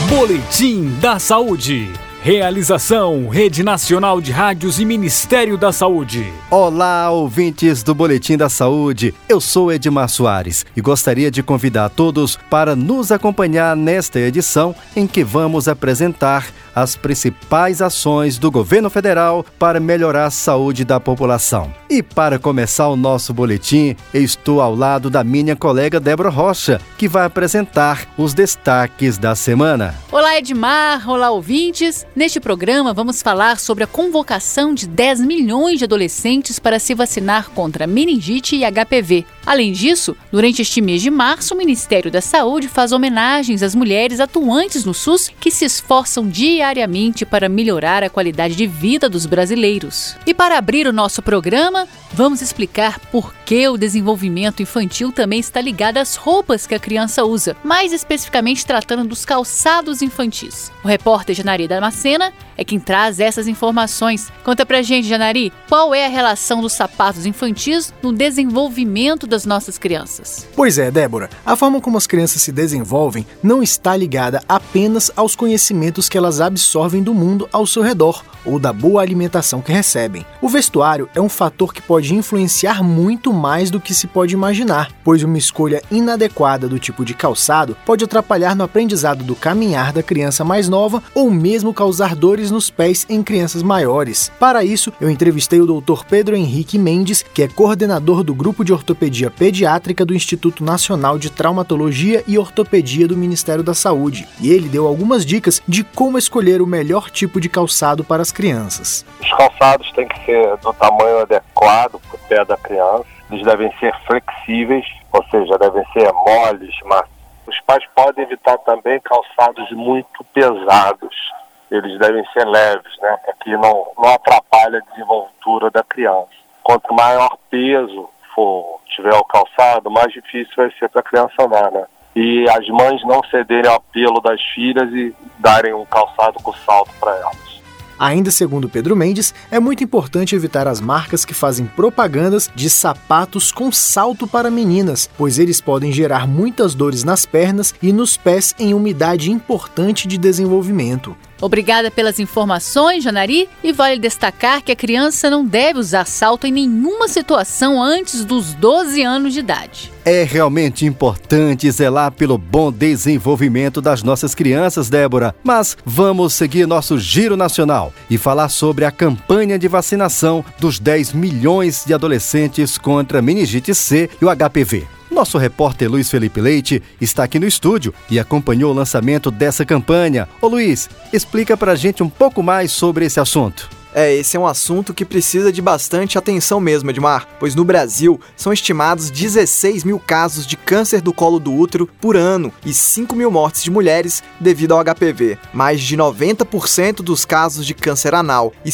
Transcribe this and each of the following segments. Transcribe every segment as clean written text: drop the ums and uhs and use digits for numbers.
Boletim da Saúde. Realização Rede Nacional de Rádios e Ministério da Saúde. Olá, ouvintes do Boletim da Saúde. Eu sou Edmar Soares e gostaria de convidar todos para nos acompanhar nesta edição em que vamos apresentar as principais ações do governo federal para melhorar a saúde da população. E para começar o nosso boletim, eu estou ao lado da minha colega Débora Rocha, que vai apresentar os destaques da semana. Olá, Edmar. Olá, ouvintes. Neste programa, vamos falar sobre a convocação de 10 milhões de adolescentes para se vacinar contra meningite e HPV. Além disso, durante este mês de março, o Ministério da Saúde faz homenagens às mulheres atuantes no SUS que se esforçam diariamente para melhorar a qualidade de vida dos brasileiros. E para abrir o nosso programa, vamos explicar por que o desenvolvimento infantil também está ligado às roupas que a criança usa, mais especificamente tratando dos calçados infantis. O repórter Janari Damascena é quem traz essas informações. Conta pra gente, Janari, qual é a relação dos sapatos infantis no desenvolvimento das nossas crianças? Pois é, Débora, a forma como as crianças se desenvolvem não está ligada apenas aos conhecimentos que elas absorvem do mundo ao seu redor ou da boa alimentação que recebem. O vestuário é um fator que pode influenciar muito mais do que se pode imaginar, pois uma escolha inadequada do tipo de calçado pode atrapalhar no aprendizado do caminhar da criança mais nova ou mesmo causar dores nos pés em crianças maiores. Para isso, eu entrevistei o Dr. Pedro Henrique Mendes, que é coordenador do Grupo de Ortopedia Pediátrica do Instituto Nacional de Traumatologia e Ortopedia do Ministério da Saúde, e ele deu algumas dicas de como escolher o melhor tipo de calçado para as crianças. Os calçados têm que ser do tamanho adequado para o pé da criança, eles devem ser flexíveis, ou seja, devem ser moles, macios. Os pais podem evitar também calçados muito pesados, eles devem ser leves, né, para que não atrapalhe a desenvoltura da criança. Quanto maior peso tiver o calçado, mais difícil vai ser para a criança andar, né? E as mães não cederem ao apelo das filhas e darem um calçado com salto para elas. Ainda segundo Pedro Mendes, é muito importante evitar as marcas que fazem propagandas de sapatos com salto para meninas, pois eles podem gerar muitas dores nas pernas e nos pés em uma idade importante de desenvolvimento. Obrigada pelas informações, Janari, e vale destacar que a criança não deve usar salto em nenhuma situação antes dos 12 anos de idade. É realmente importante zelar pelo bom desenvolvimento das nossas crianças, Débora, mas vamos seguir nosso giro nacional e falar sobre a campanha de vacinação dos 10 milhões de adolescentes contra meningite C e o HPV. Nosso repórter Luiz Felipe Leite está aqui no estúdio e acompanhou o lançamento dessa campanha. Ô Luiz, explica pra gente um pouco mais sobre esse assunto. Esse é um assunto que precisa de bastante atenção mesmo, Edmar, pois no Brasil são estimados 16 mil casos de câncer do colo do útero por ano e 5 mil mortes de mulheres devido ao HPV. Mais de 90% dos casos de câncer anal e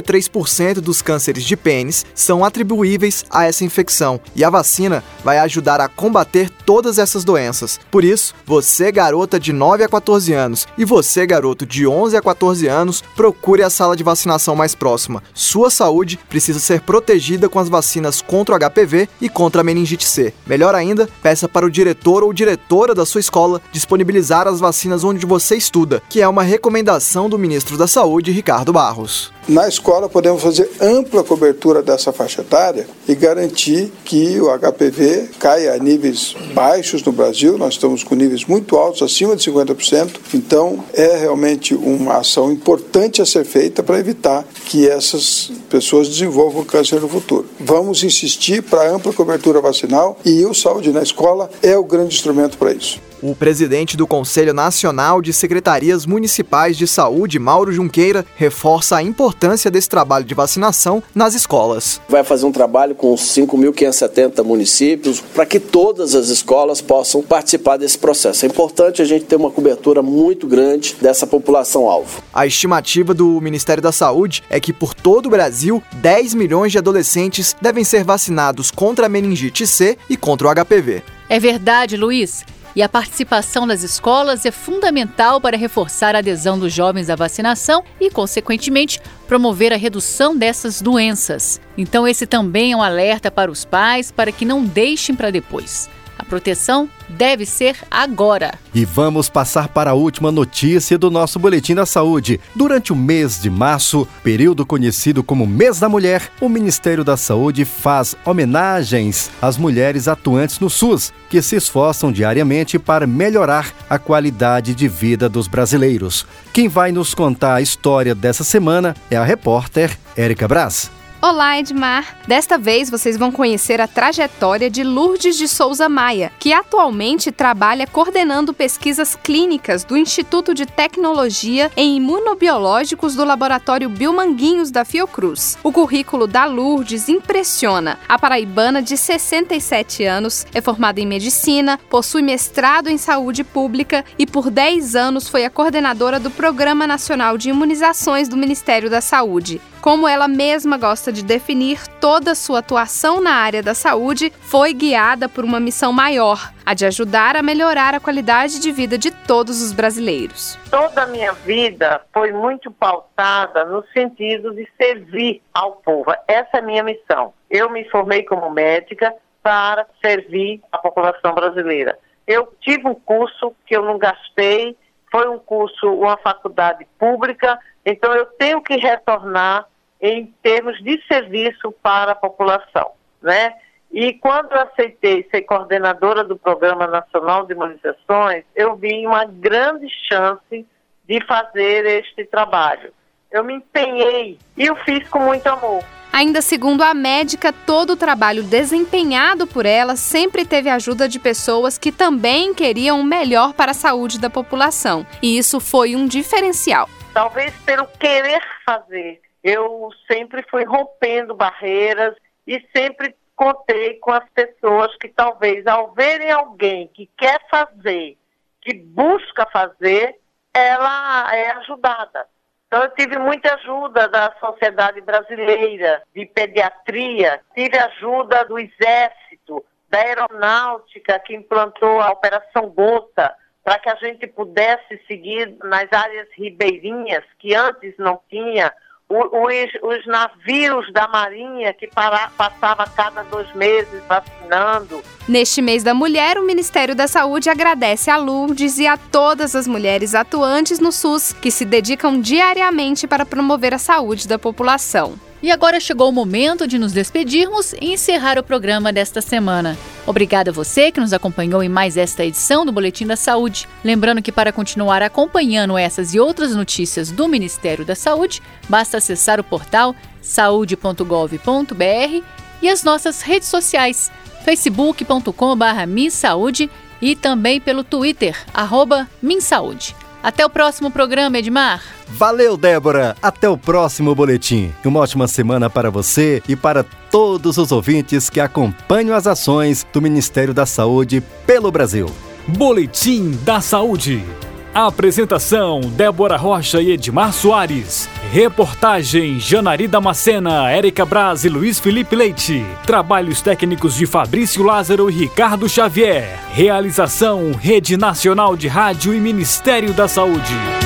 63% dos cânceres de pênis são atribuíveis a essa infecção, e a vacina vai ajudar a combater todas essas doenças. Por isso, você, garota de 9 a 14 anos, e você, garoto de 11 a 14 anos, procure a sala de vacinação mais próxima. Sua saúde precisa ser protegida com as vacinas contra o HPV e contra a meningite C. Melhor ainda, peça para o diretor ou diretora da sua escola disponibilizar as vacinas onde você estuda, que é uma recomendação do ministro da Saúde, Ricardo Barros. Na escola podemos fazer ampla cobertura dessa faixa etária e garantir que o HPV caia a níveis baixos no Brasil. Nós estamos com níveis muito altos, acima de 50%. Então é realmente uma ação importante a ser feita para evitar que essas pessoas desenvolvam câncer no futuro. Vamos insistir para ampla cobertura vacinal e o Saúde na Escola é o grande instrumento para isso. O presidente do Conselho Nacional de Secretarias Municipais de Saúde, Mauro Junqueira, reforça a importância desse trabalho de vacinação nas escolas. Vai fazer um trabalho com os 5.570 municípios para que todas as escolas possam participar desse processo. É importante a gente ter uma cobertura muito grande dessa população-alvo. A estimativa do Ministério da Saúde é que por todo o Brasil, 10 milhões de adolescentes devem ser vacinados contra a meningite C e contra o HPV. É verdade, Luiz. E a participação das escolas é fundamental para reforçar a adesão dos jovens à vacinação e, consequentemente, promover a redução dessas doenças. Então, esse também é um alerta para os pais para que não deixem para depois. A A proteção deve ser agora. E vamos passar para a última notícia do nosso Boletim da Saúde. Durante o mês de março, período conhecido como Mês da Mulher, o Ministério da Saúde faz homenagens às mulheres atuantes no SUS, que se esforçam diariamente para melhorar a qualidade de vida dos brasileiros. Quem vai nos contar a história dessa semana é a repórter Érica Braz. Olá, Edmar! Desta vez vocês vão conhecer a trajetória de Lourdes de Souza Maia, que atualmente trabalha coordenando pesquisas clínicas do Instituto de Tecnologia em Imunobiológicos do Laboratório Biomanguinhos da Fiocruz. O currículo da Lourdes impressiona. A paraibana de 67 anos é formada em medicina, possui mestrado em saúde pública e por 10 anos foi a coordenadora do Programa Nacional de Imunizações do Ministério da Saúde. Como ela mesma gosta de definir, toda a sua atuação na área da saúde foi guiada por uma missão maior, a de ajudar a melhorar a qualidade de vida de todos os brasileiros. Toda a minha vida foi muito pautada no sentido de servir ao povo. Essa é a minha missão. Eu me formei como médica para servir a população brasileira. Eu tive um curso que eu não gastei, foi um curso, uma faculdade pública, então eu tenho que retornar em termos de serviço para a população, né? E quando eu aceitei ser coordenadora do Programa Nacional de Imunizações, eu vi uma grande chance de fazer este trabalho. Eu me empenhei e eu fiz com muito amor. Ainda segundo a médica, todo o trabalho desempenhado por ela sempre teve a ajuda de pessoas que também queriam o melhor para a saúde da população. E isso foi um diferencial. Talvez pelo querer fazer, eu sempre fui rompendo barreiras e sempre contei com as pessoas que talvez ao verem alguém que quer fazer, que busca fazer, ela é ajudada. Então eu tive muita ajuda da Sociedade Brasileira de Pediatria, tive ajuda do Exército, da Aeronáutica, que implantou a Operação Gota, para que a gente pudesse seguir nas áreas ribeirinhas, que antes não tinha, os navios da Marinha que passavam a cada 2 meses vacinando. Neste mês da mulher, o Ministério da Saúde agradece a Lourdes e a todas as mulheres atuantes no SUS que se dedicam diariamente para promover a saúde da população. E agora chegou o momento de nos despedirmos e encerrar o programa desta semana. Obrigada a você que nos acompanhou em mais esta edição do Boletim da Saúde. Lembrando que para continuar acompanhando essas e outras notícias do Ministério da Saúde, basta acessar o portal saude.gov.br e as nossas redes sociais, facebook.com/minsaude e também pelo Twitter, @minsaude. Até o próximo programa, Edmar. Valeu, Débora. Até o próximo boletim. Uma ótima semana para você e para todos os ouvintes que acompanham as ações do Ministério da Saúde pelo Brasil. Boletim da Saúde. Apresentação: Débora Rocha e Edmar Soares. Reportagem: Janari Damascena, Érica Braz e Luiz Felipe Leite. Trabalhos técnicos de Fabrício Lázaro e Ricardo Xavier. Realização: Rede Nacional de Rádio e Ministério da Saúde.